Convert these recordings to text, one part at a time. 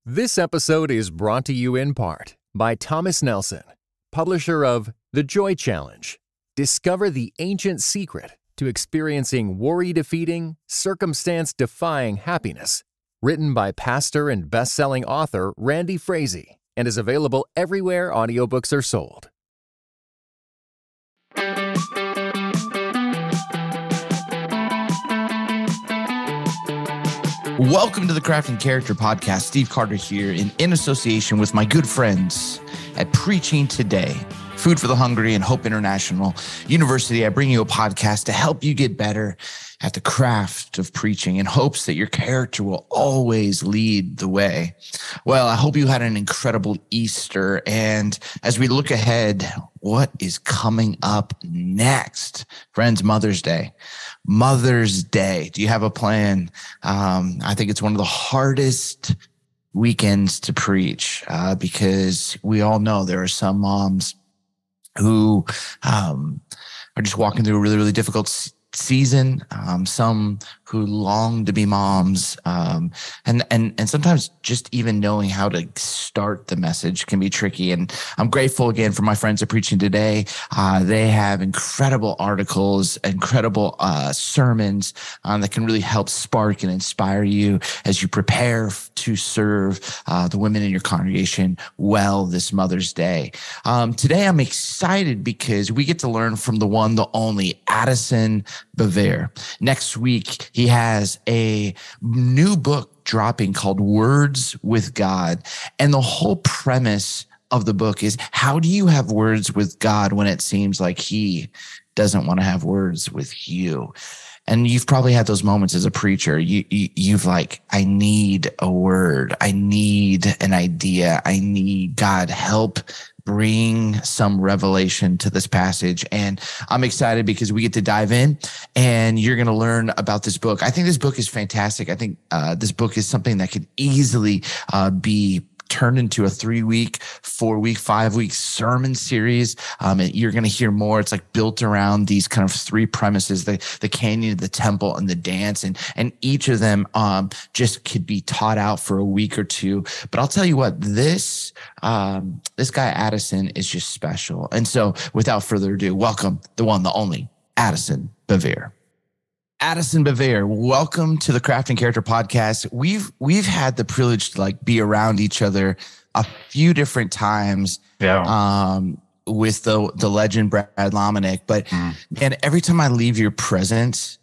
This episode is brought to you in part by Thomas Nelson, publisher of The Joy Challenge. Discover the ancient secret to experiencing worry-defeating, circumstance-defying happiness. Written by pastor and best-selling author Randy Frazee, and is available everywhere audiobooks are sold. Welcome to the Crafting Character Podcast. Steve Carter here in association with my good friends at Preaching Today, Food for the Hungry, and Hope International University. I bring you a podcast to help you get better at the craft of preaching in hopes that your character will always lead the way. Well, I hope you had an incredible Easter. And as we look ahead, what is coming up next? Friends, Mother's Day. Mother's Day. Do you have a plan? I think it's one of the hardest weekends to preach because we all know there are some moms who are just walking through a really, really difficult season, some who long to be moms, and sometimes just even knowing how to start the message can be tricky. And I'm grateful again for my friends at Preaching Today. They have incredible articles, incredible sermons that can really help spark and inspire you as you prepare to serve the women in your congregation well this Mother's Day. Today I'm excited because we get to learn from the one, the only Addison Bevere. Next week, he has a new book dropping called Words with God. And the whole premise of the book is, how do you have words with God when it seems like he doesn't want to have words with you? And you've probably had those moments as a preacher. You've like, I need a word. I need an idea. I need God help bring some revelation to this passage. And I'm excited because we get to dive in and you're going to learn about this book. I think this book is fantastic. I think this book is something that could easily be turned into a 3-week, 4-week, 5-week sermon series. You're going to hear more. It's like built around these kind of 3 premises, the canyon, the temple, and the dance. And each of them just could be taught out for a week or 2. But I'll tell you what, this guy Addison is just special. And so without further ado, welcome the one, the only Addison Bevere. Addison Bevere, welcome to the Crafting Character Podcast. We've had the privilege to like be around each other a few different times. Yeah. With the legend Brad Lomenick, but man, every time I leave your presence,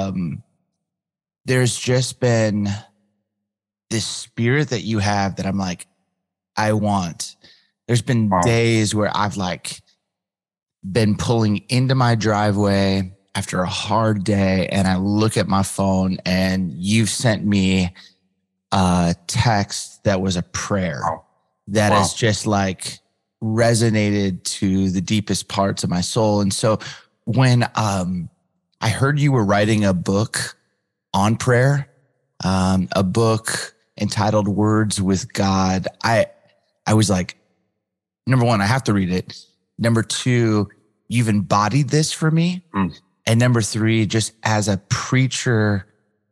there's just been this spirit that you have that I'm like, I want. There's been days where I've like been pulling into my driveway after a hard day, and I look at my phone and you've sent me a text that was a prayer that has just like resonated to the deepest parts of my soul. And so when I heard you were writing a book on prayer, a book entitled Words with God, I was like, number 1, I have to read it. Number 2, you've embodied this for me. And number 3, just as a preacher,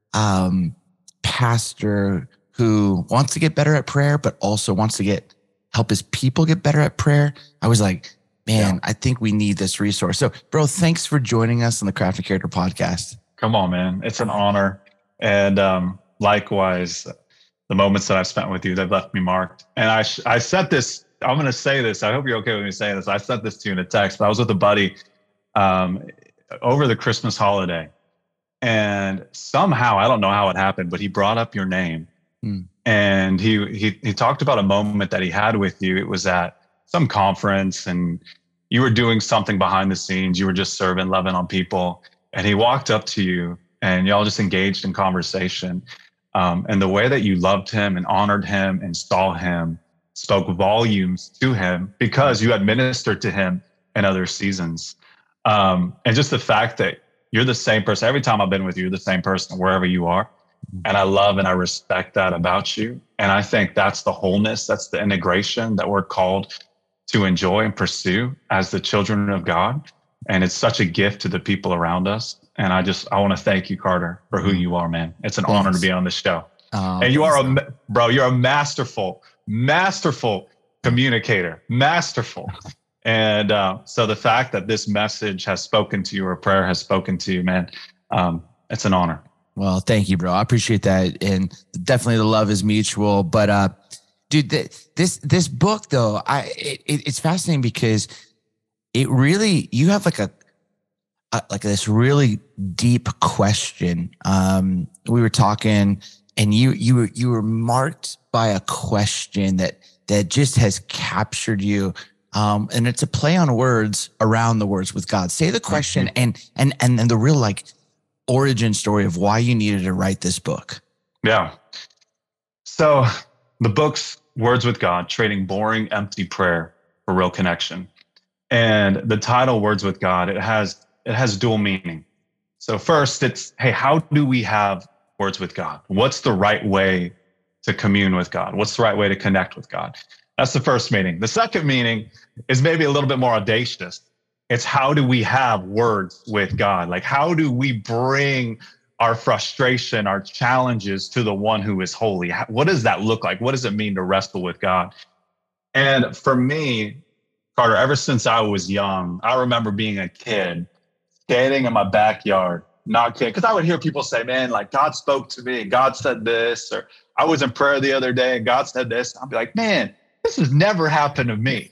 pastor who wants to get better at prayer, but also wants to help his people get better at prayer, I was like, man, I think we need this resource. So, bro, thanks for joining us on the Crafting Character Podcast. Come on, man. It's an honor. And likewise, the moments that I've spent with you, they've left me marked. And I said this, I'm going to say this. I hope you're okay with me saying this. I sent this to you in a text, but I was with a buddy over the Christmas holiday, and somehow, I don't know how it happened, but he brought up your name. And he talked about a moment that he had with you. It was at some conference and you were doing something behind the scenes. You were just serving, loving on people. And he walked up to you and y'all just engaged in conversation. And the way that you loved him and honored him and saw him spoke volumes to him because you had ministered to him in other seasons. And just the fact that you're the same person. Every time I've been with you, you're the same person wherever you are. And I love and I respect that about you. And I think that's the wholeness, that's the integration that we're called to enjoy and pursue as the children of God. And it's such a gift to the people around us. And I want to thank you, Carter, for who you are, man. It's an honor to be on this show. And you are you're a masterful communicator, masterful. And so the fact that this message has spoken to you, or prayer has spoken to you, man, it's an honor. Well, thank you, bro. I appreciate that. And definitely the love is mutual. But dude, this book though, it's fascinating because it really, you have like this really deep question. We were talking and you were marked by a question that just has captured you. And it's a play on words around the words with God. Say the question and the real like origin story of why you needed to write this book. Yeah. So the book's Words with God, Trading Boring, Empty Prayer for Real Connection. And the title Words with God, it has dual meaning. So first it's, hey, how do we have words with God? What's the right way to commune with God? What's the right way to connect with God? That's the first meaning. The second meaning is maybe a little bit more audacious. It's how do we have words with God? Like, how do we bring our frustration, our challenges to the one who is holy? What does that look like? What does it mean to wrestle with God? And for me, Carter, ever since I was young, I remember being a kid, standing in my backyard, not kidding, because I would hear people say, man, like God spoke to me, God said this, or I was in prayer the other day and God said this. I'd be like, man, this has never happened to me.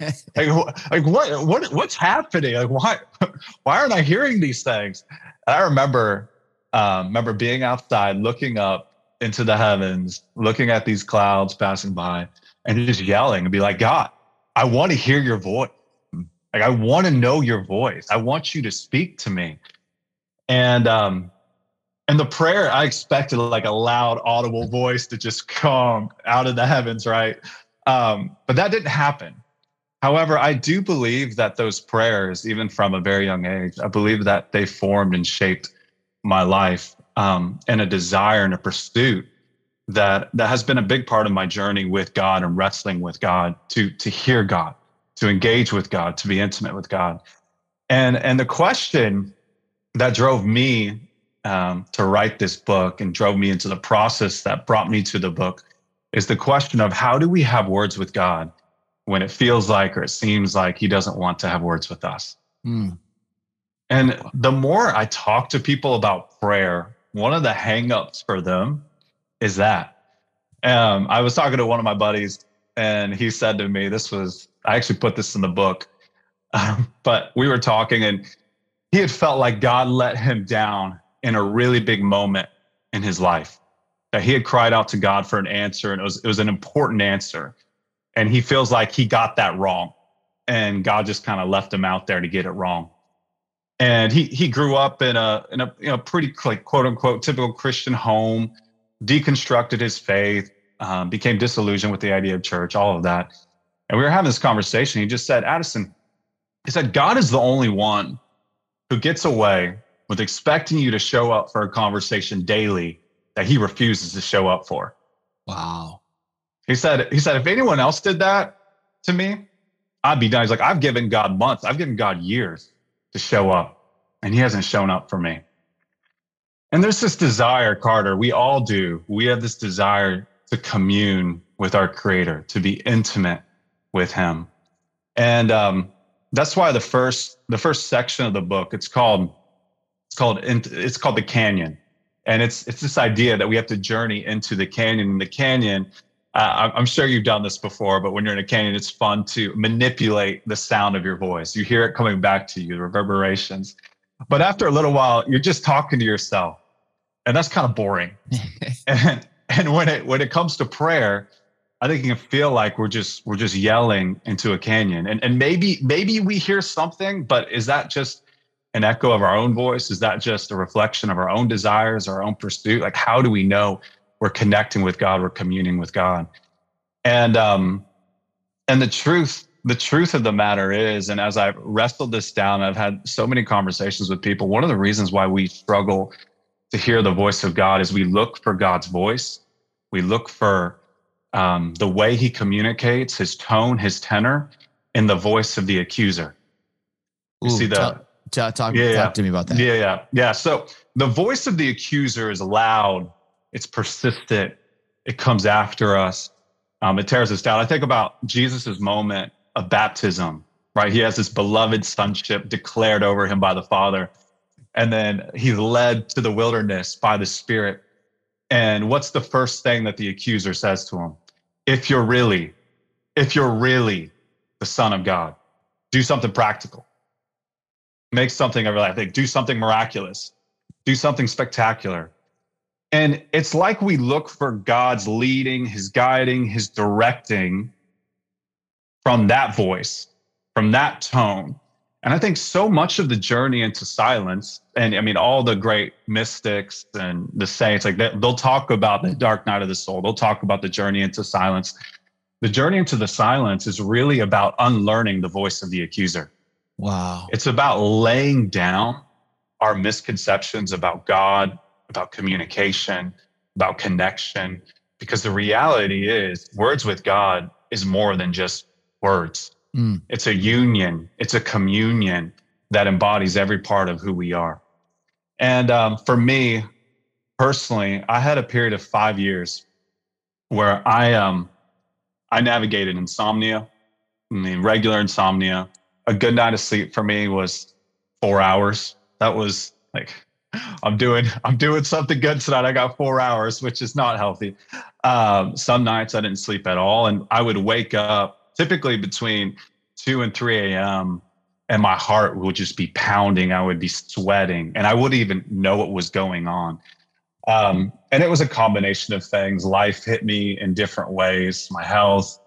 What's happening? Like, why aren't I hearing these things? And I remember being outside, looking up into the heavens, looking at these clouds passing by, and just yelling and be like, God, I want to hear your voice. Like, I want to know your voice. I want you to speak to me. And the prayer, I expected like a loud, audible voice to just come out of the heavens, right? But that didn't happen. However, I do believe that those prayers, even from a very young age, I believe that they formed and shaped my life, and a desire and a pursuit that has been a big part of my journey with God and wrestling with God, to hear God, to engage with God, to be intimate with God. And the question that drove me to write this book and drove me into the process that brought me to the book is the question of how do we have words with God when it feels like or it seems like he doesn't want to have words with us? And the more I talk to people about prayer, one of the hangups for them is that. I was talking to one of my buddies and he said to me, I actually put this in the book, but we were talking and he had felt like God let him down in a really big moment in his life. That he had cried out to God for an answer, and it was an important answer. And he feels like he got that wrong. And God just kind of left him out there to get it wrong. And he grew up in a pretty like quote unquote typical Christian home, deconstructed his faith, became disillusioned with the idea of church, all of that. And we were having this conversation. He just said, Addison, he said, God is the only one who gets away with expecting you to show up for a conversation daily that he refuses to show up for. Wow. He said, if anyone else did that to me, I'd be done. He's like, I've given God months, I've given God years to show up, and he hasn't shown up for me. And there's this desire, Carter, we all do. We have this desire to commune with our Creator, to be intimate with him. And that's why the first section of the book, it's called The Canyon. And it's this idea that we have to journey into the canyon. And the canyon, I'm sure you've done this before, but when you're in a canyon, it's fun to manipulate the sound of your voice. You hear it coming back to you, the reverberations. But after a little while, you're just talking to yourself. And that's kind of boring. and when it comes to prayer, I think you can feel like we're just yelling into a canyon. And maybe we hear something, but is that just an echo of our own voice? Is that just a reflection of our own desires, our own pursuit? Like, how do we know we're connecting with God, we're communing with God? And the truth of the matter is, and as I've wrestled this down, I've had so many conversations with people. One of the reasons why we struggle to hear the voice of God is we look for God's voice. We look for the way he communicates, his tone, his tenor, in the voice of the accuser. You see that? Talk to me about that. Yeah. So the voice of the accuser is loud, it's persistent, It comes after us. It tears us down. I think about Jesus's moment of baptism, right? He has this beloved sonship declared over him by the Father. And then he's led to the wilderness by the Spirit. And what's the first thing that the accuser says to him? If you're really the Son of God, do something practical. Make something of your life. Do something miraculous. Do something spectacular. And it's like we look for God's leading, his guiding, his directing from that voice, from that tone. And I think so much of the journey into silence, and I mean, all the great mystics and the saints, like they'll talk about the dark night of the soul. They'll talk about the journey into silence. The journey into the silence is really about unlearning the voice of the accuser. Wow. It's about laying down our misconceptions about God, about communication, about connection, because the reality is words with God is more than just words. It's a union. It's a communion that embodies every part of who we are. And for me personally, I had a period of 5 years where I navigated insomnia, I mean, regular insomnia. A good night of sleep for me was 4 hours. That was like, I'm doing something good tonight. I got 4 hours, which is not healthy. Some nights I didn't sleep at all. And I would wake up typically between 2 and 3 a.m. and my heart would just be pounding. I would be sweating and I wouldn't even know what was going on. And it was a combination of things. Life hit me in different ways, my health,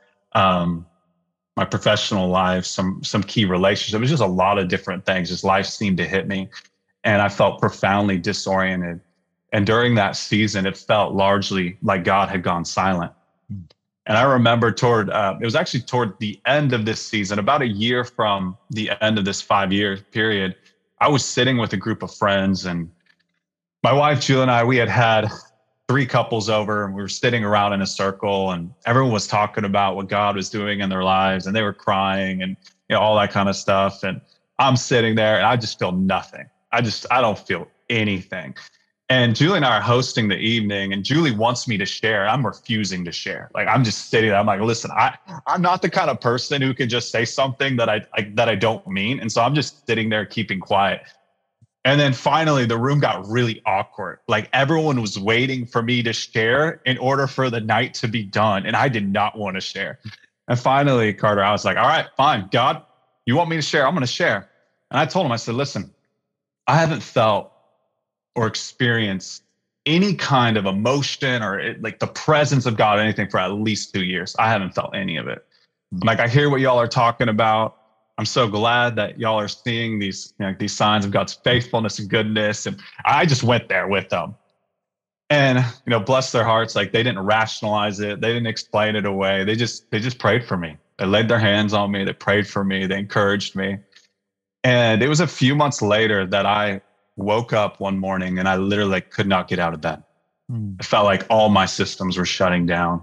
my professional life, some key relationships. It was just a lot of different things. Just life seemed to hit me and I felt profoundly disoriented. And during that season, it felt largely like God had gone silent. And I remember it was actually toward the end of this season, about a year from the end of this 5-year period, I was sitting with a group of friends and my wife, Julie, and I, we had 3 couples over and we were sitting around in a circle and everyone was talking about what God was doing in their lives and they were crying and all that kind of stuff. And I'm sitting there and I just feel nothing. I don't feel anything. And Julie and I are hosting the evening and Julie wants me to share. I'm refusing to share. Like I'm just sitting there. I'm like, listen, I'm not the kind of person who can just say something that I don't mean. And so I'm just sitting there keeping quiet. And then finally the room got really awkward. Like everyone was waiting for me to share in order for the night to be done. And I did not want to share. And finally, Carter, I was like, all right, fine. God, you want me to share? I'm going to share. And I told him, I said, listen, I haven't felt or experience any kind of emotion or like the presence of God or anything for at least 2 years. I haven't felt any of it. Like I hear what y'all are talking about. I'm so glad that y'all are seeing these signs of God's faithfulness and goodness. And I just went there with them. And bless their hearts, like they didn't rationalize it. They didn't explain it away. They just prayed for me. They laid their hands on me. They prayed for me. They encouraged me. And it was a few months later that I woke up one morning and I literally could not get out of bed. It felt like all my systems were shutting down.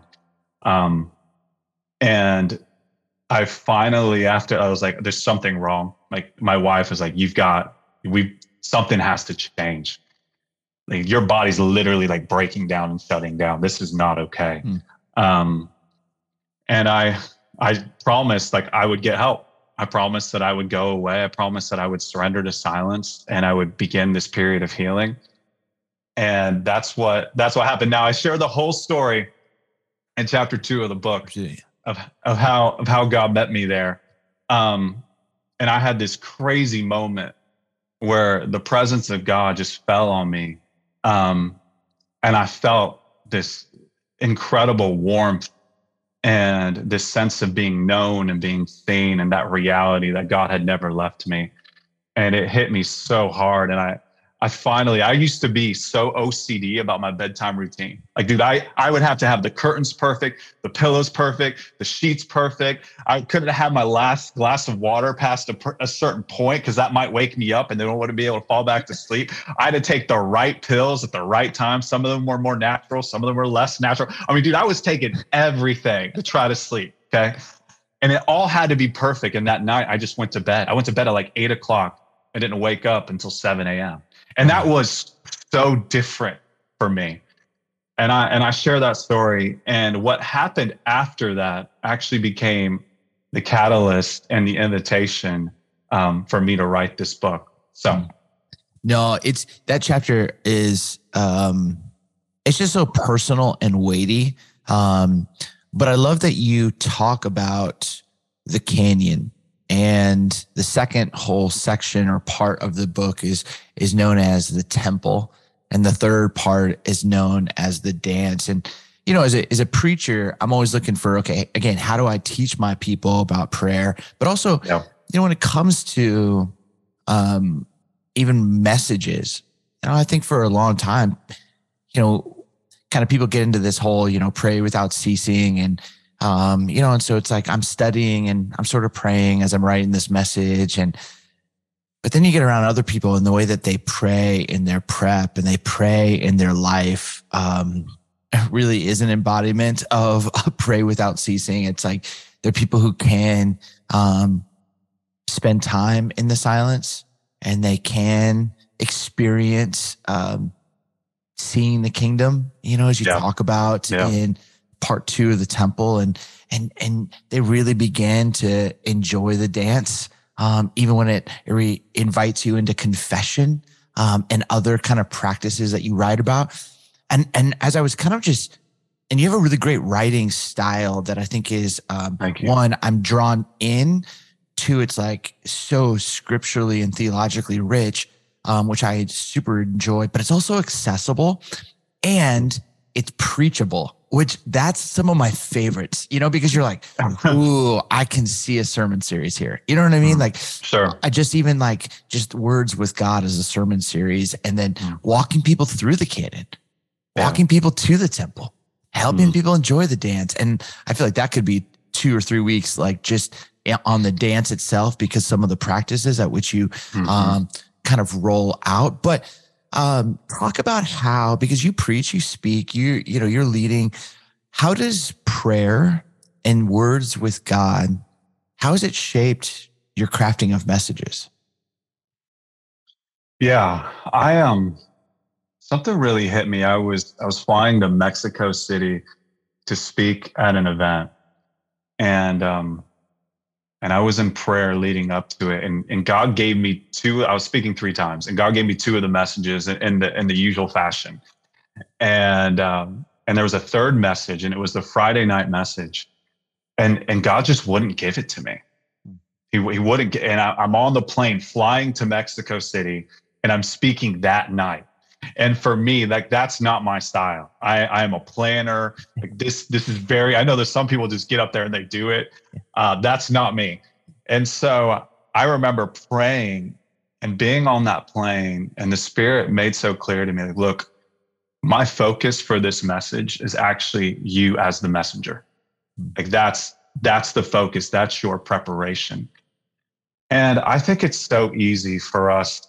And I finally, after I was like, there's something wrong. Like my wife was like, something has to change. Like your body's literally like breaking down and shutting down. This is not okay. And I promised like I would get help. I promised that I would go away. I promised that I would surrender to silence and I would begin this period of healing. And that's what happened. Now I share the whole story in chapter 2 of the book of how God met me there. And I had this crazy moment where the presence of God just fell on me. And I felt this incredible warmth and this sense of being known and being seen and that reality that God had never left me. And it hit me so hard. And I used to be so OCD about my bedtime routine. Like, dude, I would have to have the curtains perfect, the pillows perfect, the sheets perfect. I couldn't have my last glass of water past a certain point because that might wake me up and then I wouldn't be able to fall back to sleep. I had to take the right pills at the right time. Some of them were more natural. Some of them were less natural. I mean, dude, I was taking everything to try to sleep, okay? And it all had to be perfect. And that night, I just went to bed. I went to bed at like 8 o'clock. I didn't wake up until 7 a.m. And that was so different for me. And I share that story. And what happened after that actually became the catalyst and the invitation for me to write this book. So, no, it's that chapter is it's just so personal and weighty. But I love that you talk about the canyon, and the second whole section or part of the book is known as the temple. And the third part is known as the dance. And, as a preacher, I'm always looking for, okay, again, how do I teach my people about prayer? But also, when it comes to even messages, I think for a long time, kind of people get into this whole, pray without ceasing. And, and so it's like I'm studying and I'm sort of praying as I'm writing this message. But then you get around other people and the way that they pray in their prep and they pray in their life really is an embodiment of pray without ceasing. It's like there are people who can spend time in the silence and they can experience seeing the kingdom, as you talk about in part 2 of the temple, and they really began to enjoy the dance. Even when it invites you into confession and other kind of practices that you write about. And as I was kind of and you have a really great writing style that I think is, one, I'm drawn in. 2, it's like so scripturally and theologically rich, which I super enjoy, but it's also accessible and it's preachable, which that's some of my favorites, because you're like, ooh, I can see a sermon series here. You know what I mean? Like, sure. I just even like just Words with God as a sermon series, and then walking people through the canon, walking people to the temple, helping people enjoy the dance. And I feel like that could be 2 or 3 weeks, like just on the dance itself, because some of the practices at which you kind of roll out. But talk about how, because you preach, you speak, you're leading. How does prayer and Words with God, how has it shaped your crafting of messages? Yeah, something really hit me. I was flying to Mexico City to speak at an event, and I was in prayer leading up to it, and God gave me 2. I was speaking 3 times, and God gave me 2 of the messages in the usual fashion, and there was a third message, and it was the Friday night message, and God just wouldn't give it to me. He wouldn't, and I'm on the plane flying to Mexico City, and I'm speaking that night. And for me, like, that's not my style. I am a planner. Like this is very, I know there's some people just get up there and they do it. That's not me. And so I remember praying and being on that plane, and the Spirit made so clear to me, like, look, my focus for this message is actually you as the messenger. Like that's the focus. That's your preparation. And I think it's so easy for us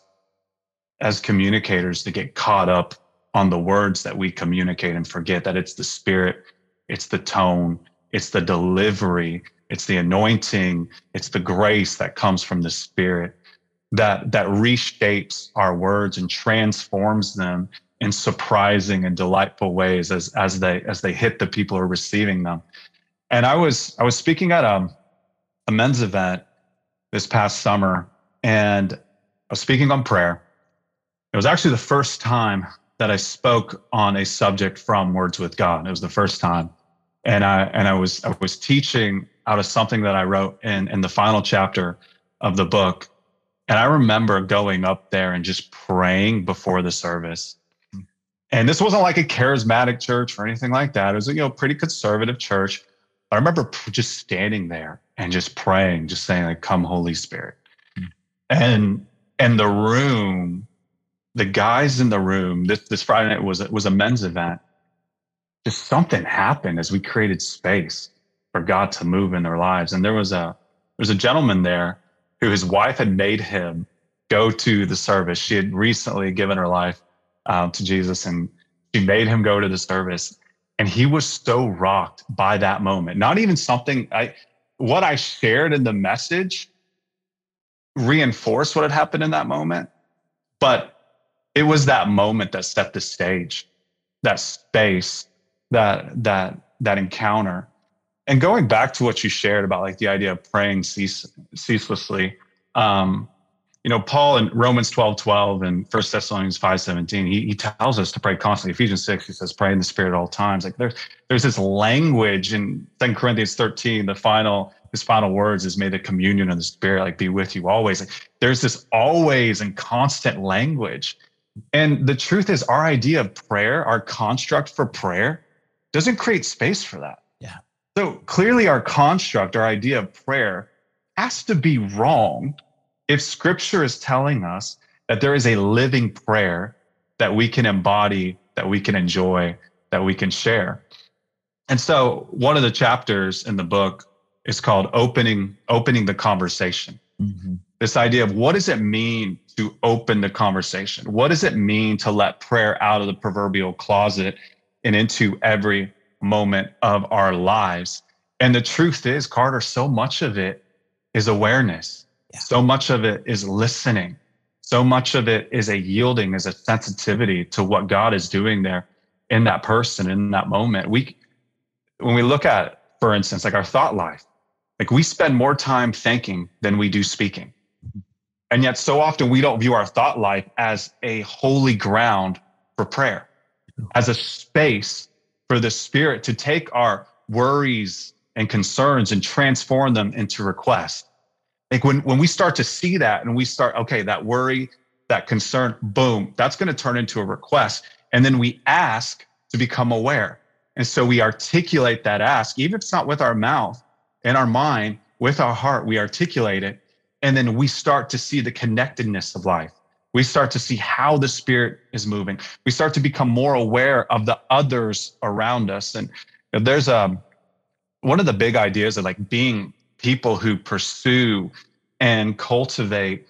as communicators to get caught up on the words that we communicate and forget that it's the Spirit, it's the tone, it's the delivery, it's the anointing, it's the grace that comes from the Spirit that reshapes our words and transforms them in surprising and delightful ways as they hit the people who are receiving them. And I was speaking at a men's event this past summer, and I was speaking on prayer. It was actually the first time that I spoke on a subject from Words with God. It was the first time. And I was teaching out of something that I wrote in the final chapter of the book. And I remember going up there and just praying before the service. And this wasn't like a charismatic church or anything like that. It was a pretty conservative church. But I remember just standing there and just praying, just saying, like, come Holy Spirit. And the room, the guys in the room, this Friday night was a men's event. Just something happened as we created space for God to move in their lives. And there was a gentleman there who his wife had made him go to the service. She had recently given her life to Jesus, and she made him go to the service. And he was so rocked by that moment. Not even something what I shared in the message reinforced what had happened in that moment, but it was that moment that set the stage. that space, that encounter. And going back to what you shared about like the idea of praying ceaselessly, Paul in Romans 12:12 and 1 Thessalonians 5:17, he tells us to pray constantly. Ephesians 6, he says, pray in the Spirit at all times. Like there's this language in 2 Corinthians 13, his final words is, may the communion of the Spirit like be with you always. Like, there's this always and constant language. And the truth is, our idea of prayer, our construct for prayer, doesn't create space for that. Yeah. So clearly our construct, our idea of prayer has to be wrong if Scripture is telling us that there is a living prayer that we can embody, that we can enjoy, that we can share. And so one of the chapters in the book is called opening the conversation. Mm-hmm. This idea of what does it mean to open the conversation? What does it mean to let prayer out of the proverbial closet and into every moment of our lives? And the truth is, Carter, so much of it is awareness. Yeah. So much of it is listening. So much of it is a yielding, is a sensitivity to what God is doing there in that person, in that moment. When we look at, for instance, like our thought life, like we spend more time thinking than we do speaking. And yet so often we don't view our thought life as a holy ground for prayer, as a space for the Spirit to take our worries and concerns and transform them into requests. Like when we start to see that and we start, okay, that worry, that concern, boom, that's going to turn into a request. And then we ask to become aware. And so we articulate that ask, even if it's not with our mouth, in our mind, with our heart, we articulate it. And then we start to see the connectedness of life. We start to see how the Spirit is moving. We start to become more aware of the others around us. And there's one of the big ideas of like being people who pursue and cultivate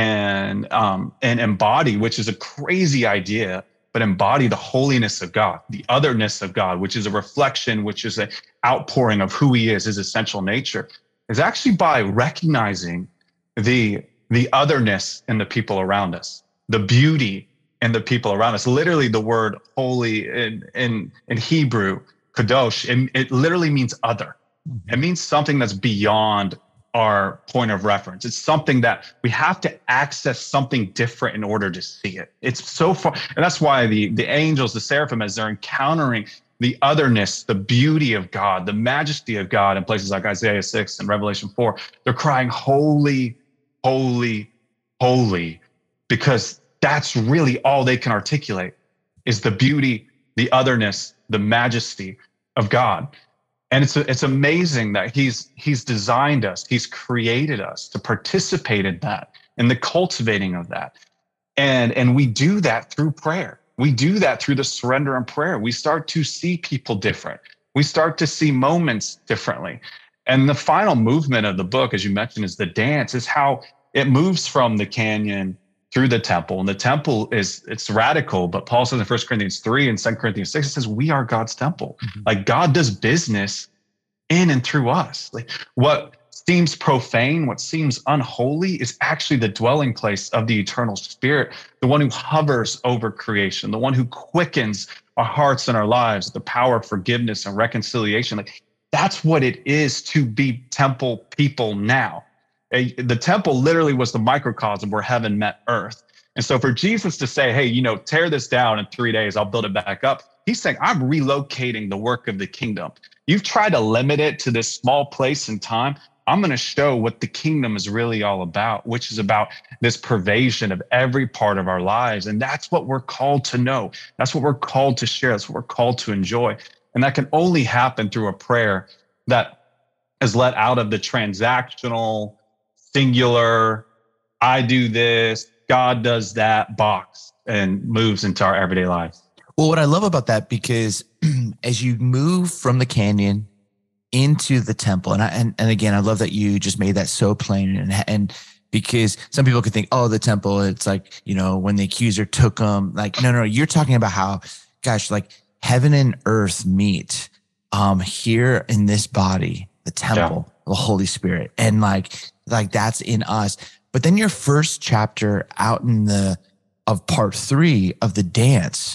and embody, which is a crazy idea, but embody the holiness of God, the otherness of God, which is a reflection, which is an outpouring of who He is, His essential nature, is actually by recognizing the otherness in the people around us, the beauty in the people around us. Literally, the word holy in Hebrew, kadosh, it literally means other. It means something that's beyond our point of reference. It's something that we have to access something different in order to see it. It's so far. And that's why the angels, the seraphim, as they're encountering the otherness, the beauty of God, the majesty of God in places like Isaiah 6 and Revelation 4, they're crying, holy, holy, holy, because that's really all they can articulate is the beauty, the otherness, the majesty of God. And it's amazing that he's designed us, he's created us to participate in that, in the cultivating of that. And we do that through prayer. We do that through the surrender and prayer. We start to see people different. We start to see moments differently. And the final movement of the book, as you mentioned, is the dance, is how it moves from the canyon through the temple. And the temple it's radical, but Paul says in 1 Corinthians 3 and 2 Corinthians 6, it says, we are God's temple. Mm-hmm. Like God does business in and through us. Like what seems profane, what seems unholy is actually the dwelling place of the eternal Spirit, the one who hovers over creation, the one who quickens our hearts and our lives, the power of forgiveness and reconciliation. Like that's what it is to be temple people now. The temple literally was the microcosm where heaven met earth. And so for Jesus to say, hey, tear this down in 3 days, I'll build it back up. He's saying, I'm relocating the work of the kingdom. You've tried to limit it to this small place and time. I'm going to show what the kingdom is really all about, which is about this pervasion of every part of our lives. And that's what we're called to know. That's what we're called to share. That's what we're called to enjoy. And that can only happen through a prayer that is let out of the transactional, singular, I do this, God does that box and moves into our everyday lives. Well, what I love about that, because as you move from the canyon into the temple, and again, I love that you just made that so plain, and because some people could think, oh, the temple, it's like, when the accuser took them, like, no, you're talking about how, gosh, like heaven and earth meet here in this body, the temple, the Holy Spirit, and like that's in us. But then your first chapter out of part 3 of the dance,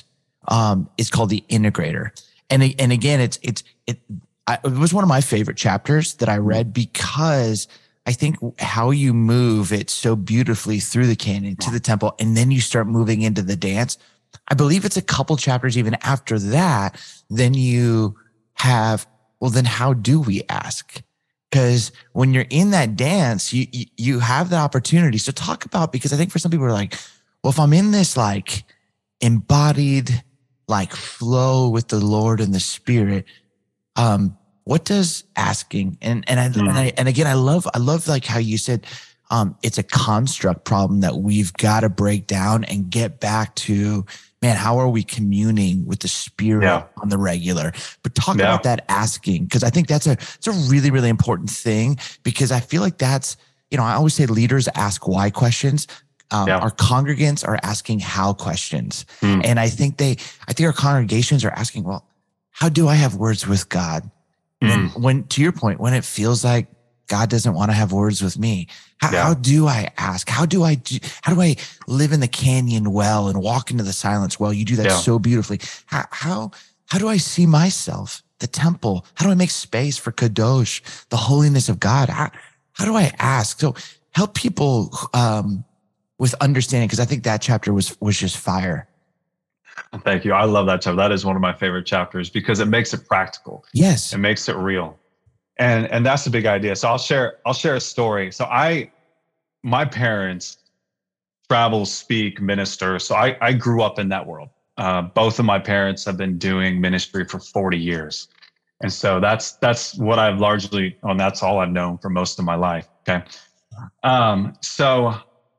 is called The Integrator. And again, it was one of my favorite chapters that I read because I think how you move it so beautifully through the canyon to the temple, and then you start moving into the dance. I believe it's a couple chapters even after that. Then you have, well, then how do we ask? Because when you're in that dance, you have the opportunity. So talk about, because I think for some people are like, well, if I'm in this like embodied like flow with the Lord and the Spirit, what does asking and again, I love like how you said, it's a construct problem that we've got to break down and get back to, man, how are we communing with the Spirit on the regular? But talk about that asking, because I think it's a really, really important thing, because I feel like that's, I always say leaders ask why questions. Our congregants are asking how questions. And I think our congregations are asking, well, how do I have words with God? When to your point, when it feels like God doesn't want to have words with me, how do I ask? How do I live in the canyon well and walk into the silence well? You do that so beautifully. How do I see myself, the temple? How do I make space for Kadosh, the holiness of God? How do I ask? So help people with understanding, because I think that chapter was just fire. Thank you. I love that chapter. That is one of my favorite chapters because it makes it practical. Yes. It makes it real. And that's the big idea. So I'll share a story. So my parents travel, speak, minister. So I grew up in that world. Both of my parents have been doing ministry for 40 years. And so that's what I've largely, that's all I've known for most of my life. Okay. So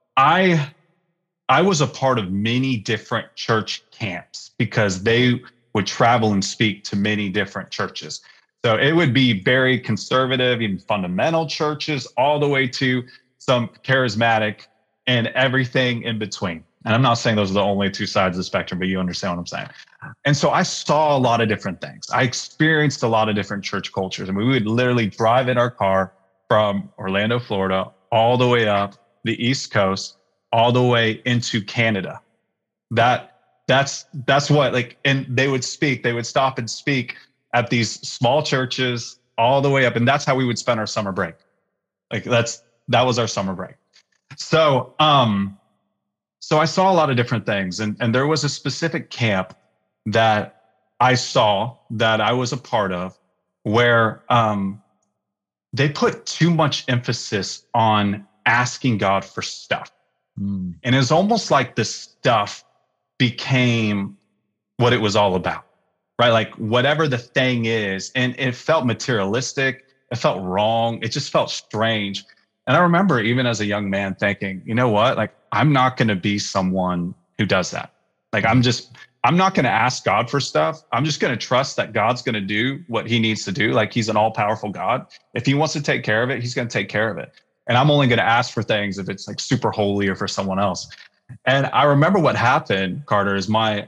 I was a part of many different church camps because they would travel and speak to many different churches. So it would be very conservative, even fundamental churches, all the way to some charismatic and everything in between. And I'm not saying those are the only two sides of the spectrum, but you understand what I'm saying. And so I saw a lot of different things. I experienced a lot of different church cultures. And we would literally drive in our car from Orlando, Florida, all the way up the East Coast, all the way into Canada. That's what, like, and they would stop and speak at these small churches all the way up. And that's how we would spend our summer break. Like that was our summer break. So I saw a lot of different things. And there was a specific camp that I saw that I was a part of where they put too much emphasis on asking God for stuff. And it was almost like the stuff became what it was all about, right? Like whatever the thing is, and it felt materialistic. It felt wrong. It just felt strange. And I remember even as a young man thinking, you know what? Like, I'm not going to be someone who does that. Like, I'm not going to ask God for stuff. I'm just going to trust that God's going to do what he needs to do. Like, he's an all powerful God. If he wants to take care of it, he's going to take care of it. And I'm only going to ask for things if it's like super holy or for someone else. And I remember what happened, Carter, is my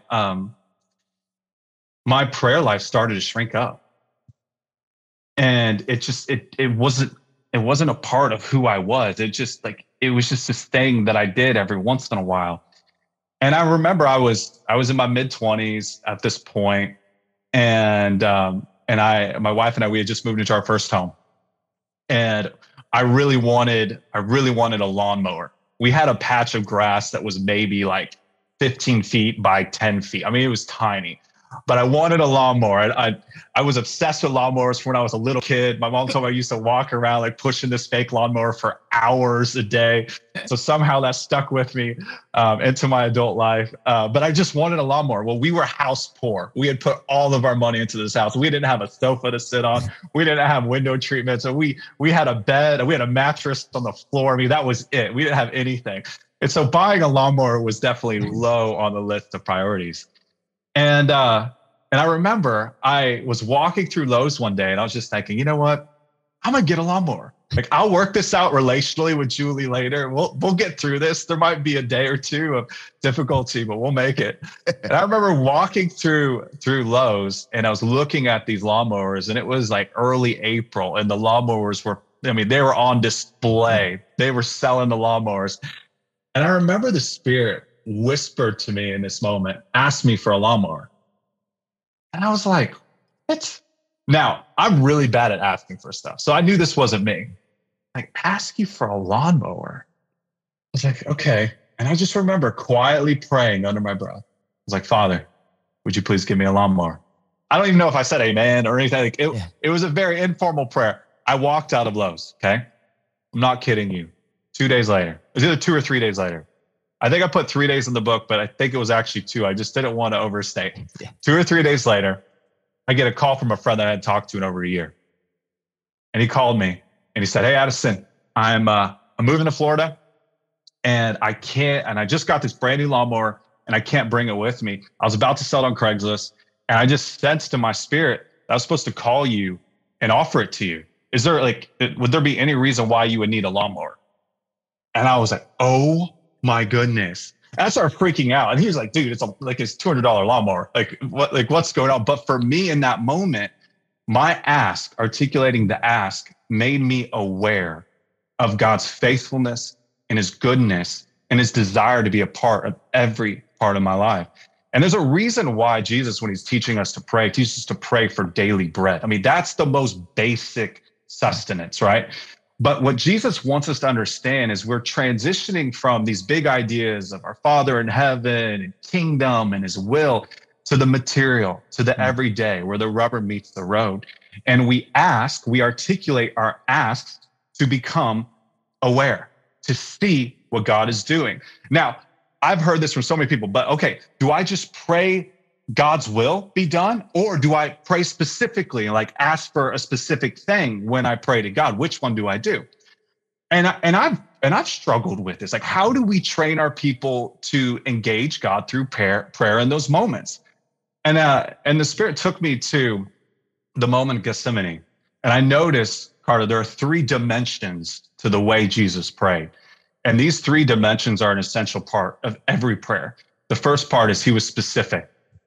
prayer life started to shrink up. And it wasn't a part of who I was. It was just this thing that I did every once in a while. And I remember I was in my mid-20s at this point, and my wife and I, we had just moved into our first home. And I really wanted a lawnmower. We had a patch of grass that was maybe like 15 feet by 10 feet. I mean, it was tiny, but I wanted a lawnmower. I was obsessed with lawnmowers when I was a little kid. My mom told me I used to walk around like pushing this fake lawnmower for hours a day. So somehow that stuck with me into my adult life. But I just wanted a lawnmower. Well, we were house poor. We had put all of our money into this house. We didn't have a sofa to sit on. We didn't have window treatment. So we had a bed. We had a mattress on the floor. I mean, that was it. We didn't have anything. And so buying a lawnmower was definitely low on the list of priorities. And I remember I was walking through Lowe's one day and I was just thinking, you know what? I'm going to get a lawnmower. Like, I'll work this out relationally with Julie later. We'll get through this. There might be a day or two of difficulty, but we'll make it. And I remember walking through Lowe's and I was looking at these lawnmowers, and it was like early April, and the lawnmowers they were on display. They were selling the lawnmowers. And I remember the Spirit whispered to me in this moment, ask me for a lawnmower. And I was like, what? Now, I'm really bad at asking for stuff. So I knew this wasn't me. Like, ask you for a lawnmower. I was like, okay. And I just remember quietly praying under my breath. I was like, Father, would you please give me a lawnmower? I don't even know if I said amen or anything. Like it was a very informal prayer. I walked out of Lowe's, okay? I'm not kidding you. 2 days later, it was either 2 or 3 days later. I think I put 3 days in the book, but I think it was actually 2. I just didn't want to overstate. 2 or 3 days later, I get a call from a friend that I hadn't talked to in over a year. And he called me and he said, hey, Addison, I'm moving to Florida and I just got this brand new lawnmower and I can't bring it with me. I was about to sell it on Craigslist and I just sensed in my spirit that I was supposed to call you and offer it to you. Is there would there be any reason why you would need a lawnmower? And I was like, oh my goodness. And I started freaking out. And he was like, dude, it's $200 lawnmower. What's going on? But for me in that moment, my ask, articulating the ask, made me aware of God's faithfulness and his goodness and his desire to be a part of every part of my life. And there's a reason why Jesus, when he's teaching us to pray, teaches us to pray for daily bread. I mean, that's the most basic sustenance, right? But what Jesus wants us to understand is we're transitioning from these big ideas of our Father in heaven and kingdom and his will to the material, to the everyday where the rubber meets the road. And we articulate our asks to become aware, to see what God is doing. Now, I've heard this from so many people, but okay, do I just pray God's will be done? Or do I pray specifically and ask for a specific thing when I pray to God? Which one do I do? And I've struggled with this. Like, how do we train our people to engage God through prayer in those moments? And the Spirit took me to the moment of Gethsemane. And I noticed, Carter, there are 3 dimensions to the way Jesus prayed. And these 3 dimensions are an essential part of every prayer. The first part is he was specific.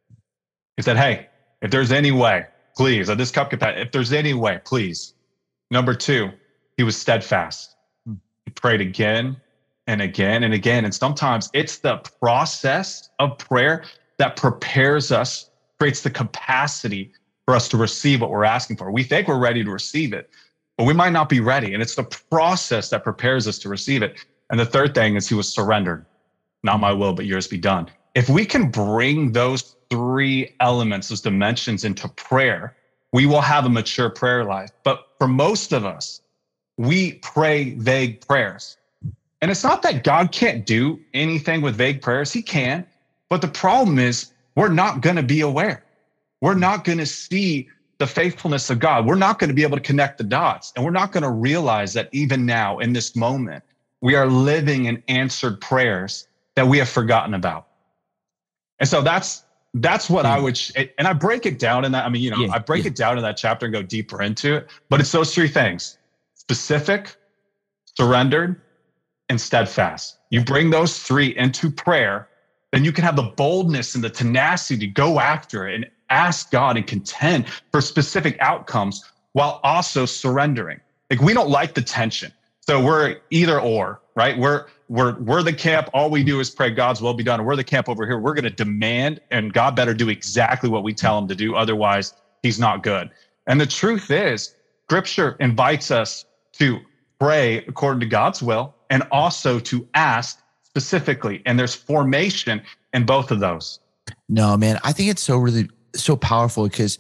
He said, hey, if there's any way, please, this cup can pass, if there's any way, please. Number 2, he was steadfast. He prayed again and again and again. And sometimes it's the process of prayer that prepares us, creates the capacity for us to receive what we're asking for. We think we're ready to receive it, but we might not be ready. And it's the process that prepares us to receive it. And the third thing is he was surrendered. Not my will, but yours be done. If we can bring those 3 elements, those dimensions into prayer, we will have a mature prayer life. But for most of us, we pray vague prayers. And it's not that God can't do anything with vague prayers. He can. But the problem is we're not going to be aware. We're not going to see the faithfulness of God. We're not going to be able to connect the dots. And we're not going to realize that even now in this moment, we are living in answered prayers that we have forgotten about. And so that's what I would, and I break it down in that. I mean, I break it down in that chapter and go deeper into it, but it's those 3 things: specific, surrendered, and steadfast. You bring those 3 into prayer, then you can have the boldness and the tenacity to go after it and ask God and contend for specific outcomes while also surrendering. Like, we don't like the tension. So we're either or, right? We're the camp. All we do is pray God's will be done. And we're the camp over here. We're going to demand, and God better do exactly what we tell him to do. Otherwise, he's not good. And the truth is, Scripture invites us to pray according to God's will and also to ask specifically. And there's formation in both of those. No, man, I think it's so powerful because,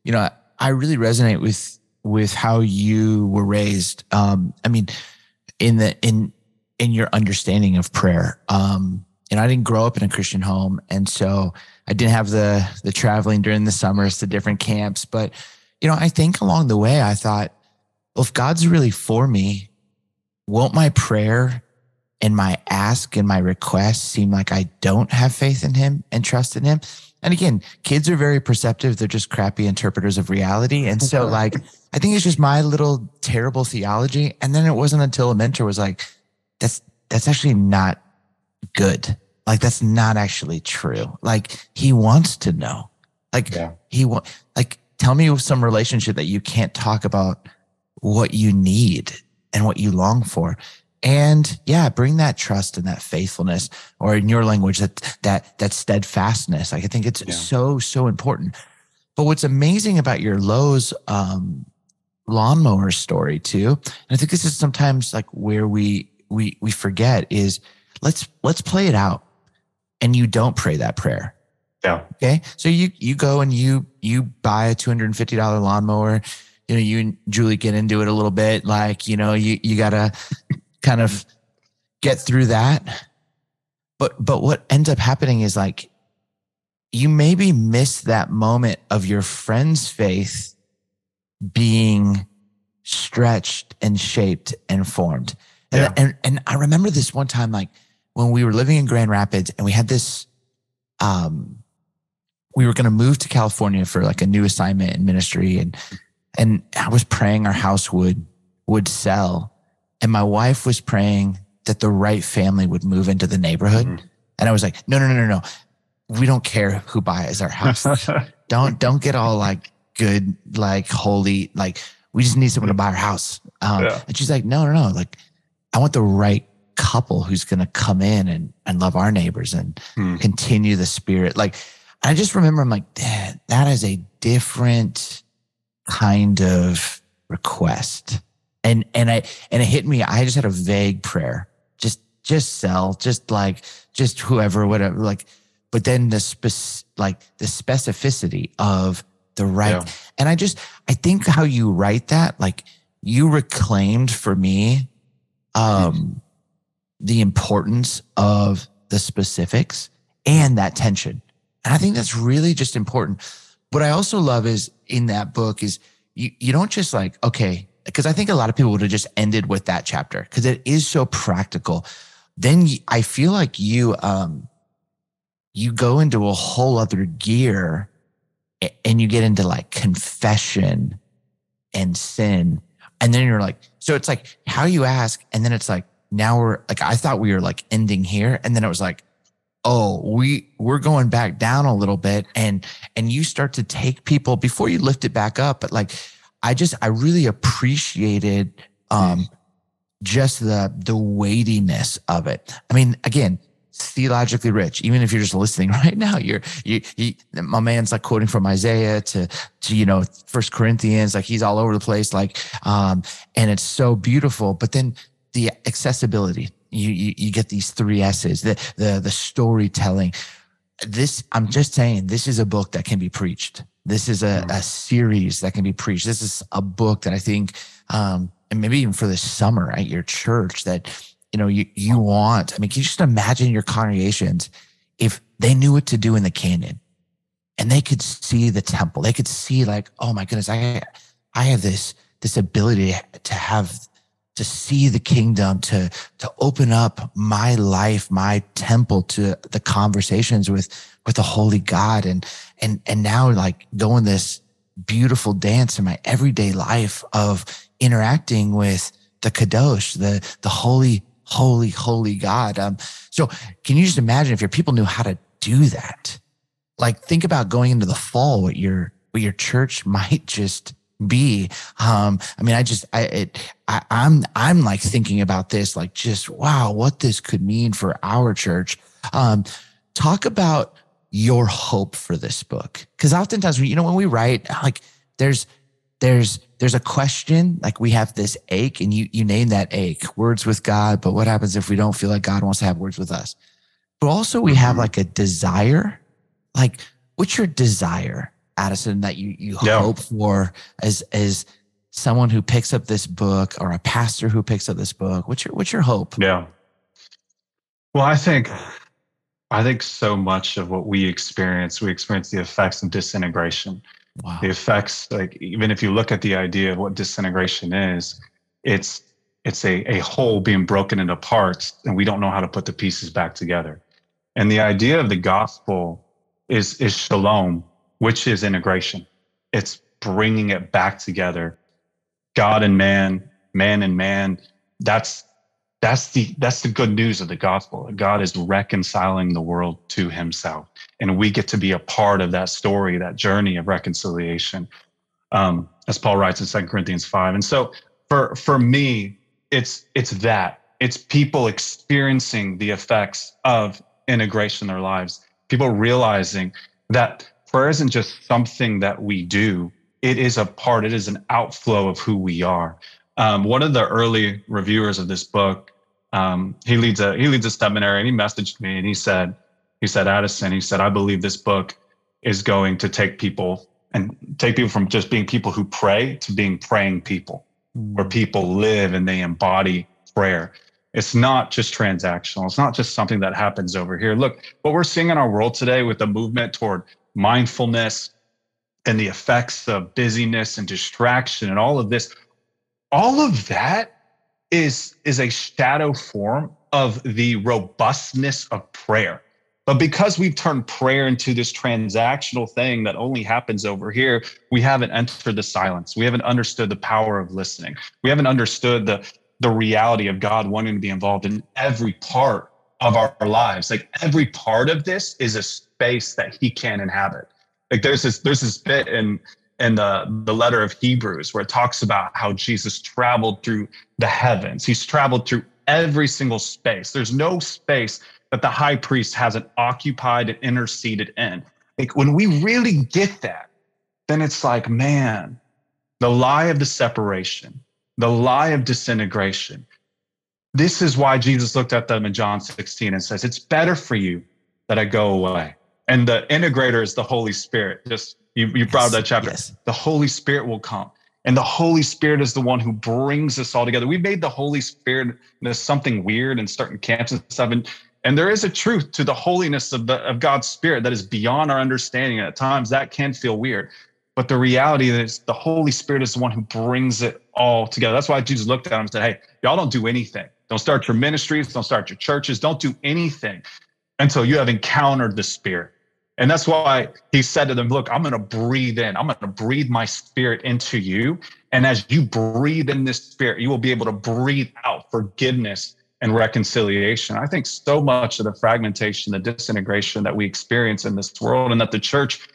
I really resonate with how you were raised. I mean, in your understanding of prayer. And I didn't grow up in a Christian home. And so I didn't have the traveling during the summers to different camps. But, I think along the way, I thought, well, if God's really for me, won't my prayer and my ask and my request seem like I don't have faith in him and trust in him? And again, kids are very perceptive. They're just crappy interpreters of reality. And so I think it's just my little terrible theology. And then it wasn't until a mentor was like, that's actually not good. That's not actually true. He wants to know. Tell me some relationship that you can't talk about what you need and what you long for. And bring that trust and that faithfulness, or in your language, that steadfastness. I think it's so important. But what's amazing about your Lowe's lawnmower story too, and I think this is sometimes like where we forget is let's play it out, and you don't pray that prayer. Yeah. Okay. So you go and you buy a $250 lawnmower. You know, you and Julie get into it a little bit. Like, you know, you gotta kind of get through that. But what ends up happening is like you maybe miss that moment of your friend's faith being stretched and shaped and formed. And I remember this one time, like when we were living in Grand Rapids and we had this, we were going to move to California for like a new assignment in ministry. And I was praying our house would sell. And my wife was praying that the right family would move into the neighborhood. Mm-hmm. And I was like, no. We don't care who buys our house. Don't get all like good, like holy, like we just need someone to buy our house. And she's like, no. Like I want the right couple who's going to come in and love our neighbors and continue the spirit. Like, I just remember I'm like, that is a different kind of request. And it hit me. I just had a vague prayer. Just sell, just whoever, whatever, like, but then the specificity of the right. Yeah. And I think how you write that, like you reclaimed for me, the importance of the specifics and that tension. And I think that's really just important. What I also love is in that book is you don't just like, okay, because I think a lot of people would have just ended with that chapter because it is so practical. Then I feel like you go into a whole other gear and you get into like confession and sin. And then you're like, so it's like how you ask. And then it's like, now we're like, I thought we were like ending here. And then it was like, oh, we're going back down a little bit. And you start to take people before you lift it back up. But like, I really appreciated, just the weightiness of it. I mean, again, theologically rich. Even if you're just listening right now, my man's like quoting from Isaiah to 1 Corinthians, like he's all over the place, like, and it's so beautiful. But then the accessibility, you get these 3 S's, the storytelling. I'm just saying, this is a book that can be preached. This is a series that can be preached. This is a book that I think, and maybe even for this summer at your church that, you want. I mean, can you just imagine your congregations if they knew what to do in the canyon and they could see the temple, they could see like, oh my goodness, I have this ability to see the kingdom, to open up my life, my temple to the conversations with the holy God. And now like going this beautiful dance in my everyday life of interacting with the Kadosh, the holy God. So can you just imagine if your people knew how to do that? Like think about going into the fall, what your church might just be. I mean, I'm like thinking about this, like just, wow, what this could mean for our church. Talk about your hope for this book. Cause oftentimes when we write, like there's a question, like we have this ache and you name that ache, words with God. But what happens if we don't feel like God wants to have words with us? But also we have like a desire, like what's your desire, Addison, that you hope for as someone who picks up this book or a pastor who picks up this book? What's your hope? Yeah. Well, I think so much of what we experience the effects of disintegration. Wow. The effects, like even if you look at the idea of what disintegration is, it's a whole being broken into parts and we don't know how to put the pieces back together. And the idea of the gospel is shalom, which is integration. It's bringing it back together. God and man, man and man. That's the good news of the gospel. God is reconciling the world to himself. And we get to be a part of that story, that journey of reconciliation, as Paul writes in 2 Corinthians 5. And so for me, it's that. It's people experiencing the effects of integration in their lives. People realizing that prayer isn't just something that we do. It is it is an outflow of who we are. One of the early reviewers of this book, he leads a seminary, and he messaged me and he said, Addison, he said, I believe this book is going to take people from just being people who pray to being praying people, where people live and they embody prayer. It's not just transactional. It's not just something that happens over here. Look, what we're seeing in our world today with the movement toward mindfulness and the effects of busyness and distraction and all of this, all of that is a shadow form of the robustness of prayer. But because we've turned prayer into this transactional thing that only happens over here, we haven't entered the silence. We haven't understood the power of listening. We haven't understood the reality of God wanting to be involved in every part of our lives. Like every part of this is a space that he can inhabit. Like there's this bit in the letter of Hebrews where it talks about how Jesus traveled through the heavens. He's traveled through every single space. There's no space that the high priest hasn't occupied and interceded in. Like when we really get that, then it's like, man, the lie of the separation, the lie of disintegration. This is why Jesus looked at them in John 16 and says, it's better for you that I go away. And the integrator is the Holy Spirit. Just you brought up that chapter. Yes. The Holy Spirit will come. And the Holy Spirit is the one who brings us all together. We made the Holy Spirit into something weird and starting camps and stuff. And there is a truth to the holiness of God's Spirit that is beyond our understanding. And at times that can feel weird. But the reality is the Holy Spirit is the one who brings it all together. That's why Jesus looked at them and said, hey, y'all don't do anything. Don't start your ministries. Don't start your churches. Don't do anything until you have encountered the Spirit. And that's why he said to them, look, I'm going to breathe in. I'm going to breathe my Spirit into you. And as you breathe in this Spirit, you will be able to breathe out forgiveness and reconciliation. I think so much of the fragmentation, the disintegration that we experience in this world and that the church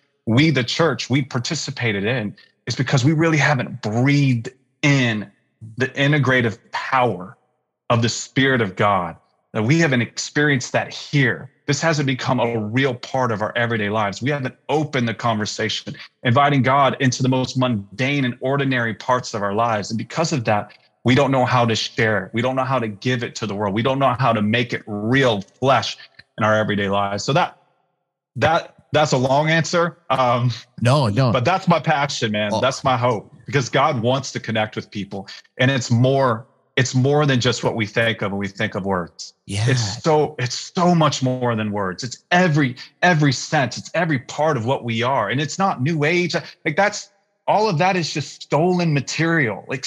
participated in is because we really haven't breathed in the integrative power of the Spirit of God, that we haven't experienced that here. This hasn't become a real part of our everyday lives. We haven't opened the conversation, inviting God into the most mundane and ordinary parts of our lives. And because of that, we don't know how to share it. We don't know how to give it to the world. We don't know how to make it real flesh in our everyday lives. So that's a long answer. No. But that's my passion, man. Oh. That's my hope, because God wants to connect with people. And it's more than just what we think of when we think of words. Yeah. It's so much more than words. It's every sense. It's every part of what we are. And it's not new age. Like all of that is just stolen material. Like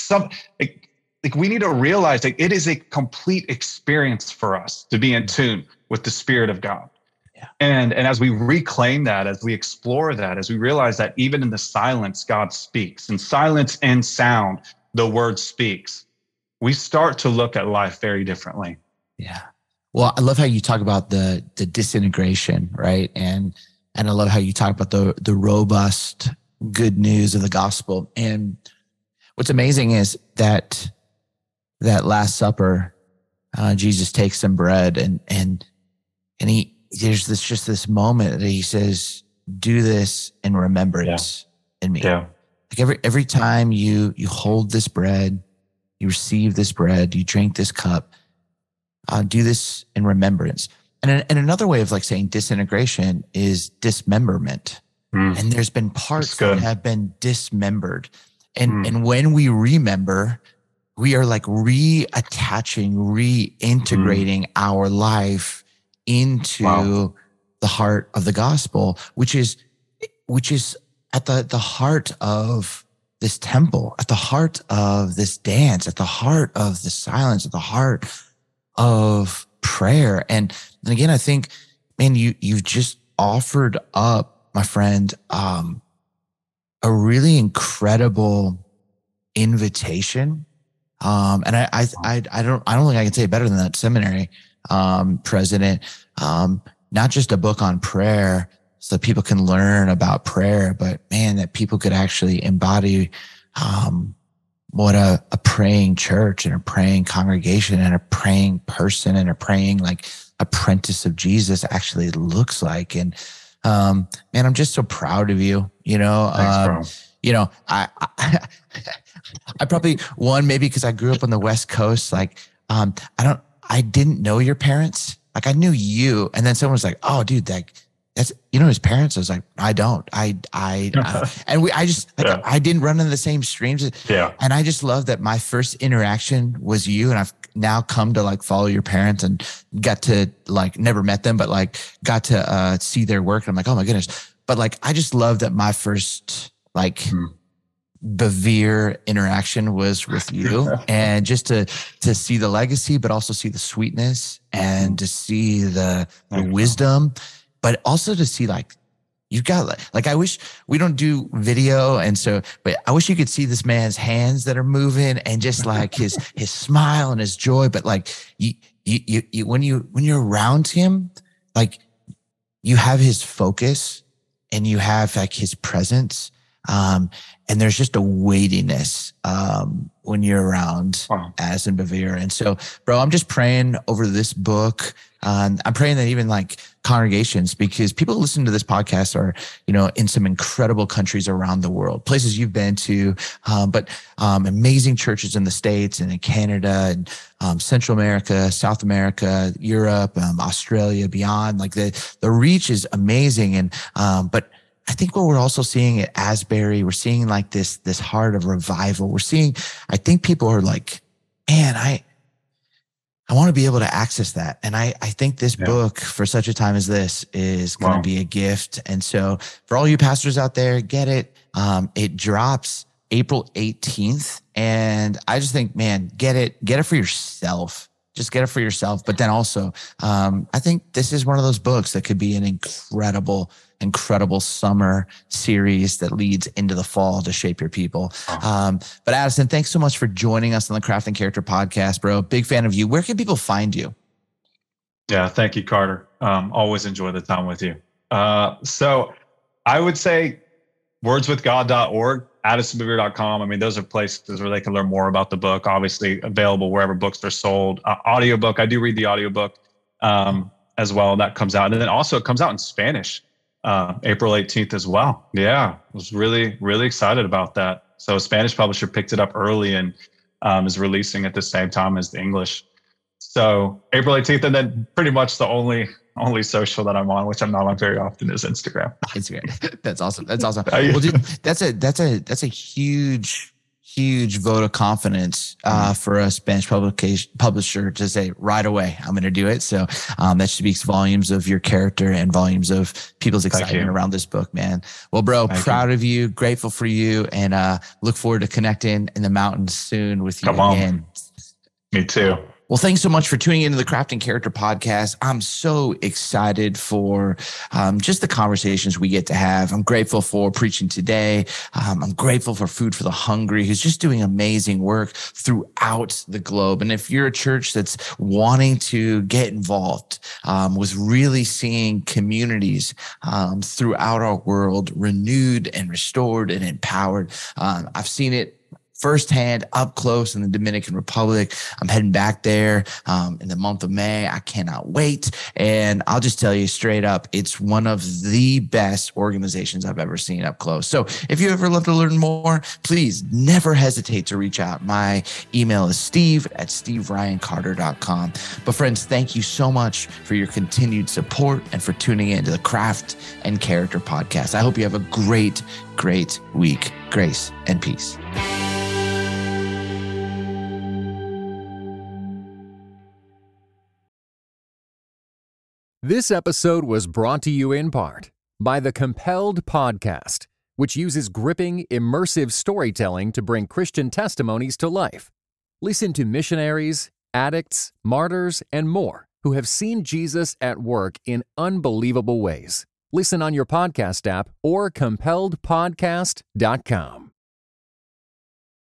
we need to realize that it is a complete experience for us to be in tune with the Spirit of God. Yeah. And as we reclaim that, as we explore that, as we realize that even in the silence, God speaks. In silence and sound, the word speaks. We start to look at life very differently. Yeah. Well, I love how you talk about the disintegration, right? And I love how you talk about the robust good news of the gospel. And what's amazing is that Last Supper, Jesus takes some bread and there's this moment that he says, do this in remembrance in me. Yeah. Like every time you hold this bread, you receive this bread, you drink this cup, do this in remembrance. And another way of like saying disintegration is dismemberment. And there's been parts that have been dismembered. And when we remember, we are like reattaching, reintegrating our life into the heart of the gospel, which is at the heart of this temple, at the heart of this dance, at the heart of the silence, at the heart of prayer. And again, I think, man, you've just offered up, my friend, a really incredible invitation. And I don't think I can say it better than that seminary president. Not just a book on prayer so that people can learn about prayer, but man, that people could actually embody what a praying church and a praying congregation and a praying person and a praying like apprentice of Jesus actually looks like. And Man, I'm just so proud of you. Thanks, bro. I probably maybe because I grew up on the West Coast, like, I didn't know your parents. Like I knew you. And then someone was like, oh dude, that's his parents. I was like, I don't, I didn't run in the same streams. Yeah. And I just love that my first interaction was you. And I've now come to like follow your parents and got to like, never met them, but like got to see their work. And I'm like, oh my goodness. But like, I just love that my first like Bevere interaction was with you, and just to see the legacy, but also see the sweetness and to see the wisdom, but also to see like, you've got like, I wish we don't do video. And so, but I wish you could see this man's hands that are moving and just like his smile and his joy. But like you when you're around him, like you have his focus and you have like his presence. And there's just a weightiness when you're around Addison Bevere. And so, bro, I'm just praying over this book. I'm praying that even like congregations, because people listening to this podcast are, in some incredible countries around the world, places you've been to, but amazing churches in the States and in Canada and Central America, South America, Europe, Australia, beyond. Like the reach is amazing. And but I think what we're also seeing at Asbury, we're seeing like this heart of revival. We're seeing, I think people are like, man, I want to be able to access that. And I think this book for such a time as this is going to be a gift. And so for all you pastors out there, get it. It drops April 18th. And I just think, man, get it for yourself. Just get it for yourself. But then also, I think this is one of those books that could be an incredible summer series that leads into the fall to shape your people. But Addison, thanks so much for joining us on the Craft and Character podcast, bro. Big fan of you. Where can people find you? Yeah, thank you, Carter. Always enjoy the time with you. So I would say wordswithgod.org, addisonbevere.com. I mean, those are places where they can learn more about the book, obviously available wherever books are sold. Audiobook, I do read the audiobook as well. That comes out. And then also it comes out in Spanish, April 18th as well. Yeah, I was really, really excited about that. So a Spanish publisher picked it up early and is releasing at the same time as the English. So April 18th, and then pretty much the only social that I'm on, which I'm not on very often, is Instagram. That's awesome. That's awesome. Well, dude, that's a huge vote of confidence for a Spanish publisher to say right away, I'm going to do it. So that speaks volumes of your character and volumes of people's excitement around this book, man. Well, bro, proud of you, grateful for you, and look forward to connecting in the mountains soon with you again. Me too. Well, thanks so much for tuning into the Craft and Character podcast. I'm so excited for just the conversations we get to have. I'm grateful for Preaching Today. I'm grateful for Food for the Hungry, who's just doing amazing work throughout the globe. And if you're a church that's wanting to get involved with really seeing communities throughout our world renewed and restored and empowered, I've seen it firsthand, up close in the Dominican Republic. I'm heading back there in the month of May. I cannot wait. And I'll just tell you straight up, it's one of the best organizations I've ever seen up close. So if you ever love to learn more, please never hesitate to reach out. My email is steve@steveryancarter.com. But friends, thank you so much for your continued support and for tuning in to the Craft and Character podcast. I hope you have a great week. Grace and peace. This episode was brought to you in part by the Compelled Podcast, which uses gripping, immersive storytelling to bring Christian testimonies to life. Listen to missionaries, addicts, martyrs, and more who have seen Jesus at work in unbelievable ways. Listen on your podcast app or compelledpodcast.com.